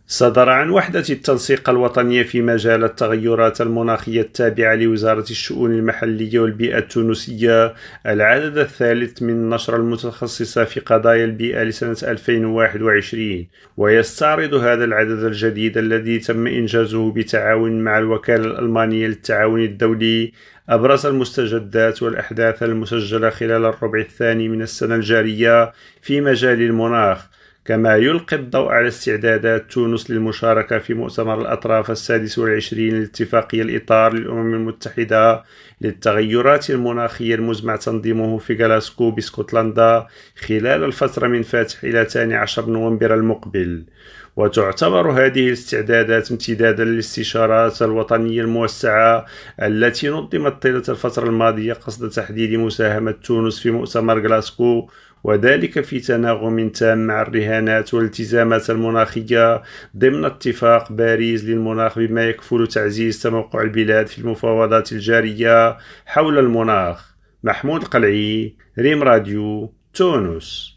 صدر عن وحدة التنسيق الوطنية في مجال التغيرات المناخية التابعة لوزارة الشؤون المحلية والبيئة التونسية العدد الثالث من النشرة المتخصصة في قضايا البيئة لسنة 2021، ويستعرض هذا العدد الجديد الذي تم إنجازه بتعاون مع الوكالة الألمانية للتعاون الدولي أبرز المستجدات والأحداث المسجلة خلال الربع الثاني من السنة الجارية في مجال المناخ، كما يلقي الضوء على استعدادات تونس للمشاركة في مؤتمر الأطراف ال26 لاتفاقية الإطار للأمم المتحدة للتغيرات المناخية المزمع تنظيمه في غلاسكو باسكتلندا خلال الفترة من فاتح إلى 12 نوفمبر المقبل. وتعتبر هذه الاستعدادات امتدادا للاستشارات الوطنية الموسعة التي نظمت طيلة الفترة الماضية قصد تحديد مساهمة تونس في مؤتمر غلاسكو، وذلك في تناغم تام مع الرهانات والالتزامات المناخية ضمن اتفاق باريس للمناخ، بما يكفل تعزيز تموقع البلاد في المفاوضات الجارية حول المناخ. محمود قلعي، ريم راديو، تونس.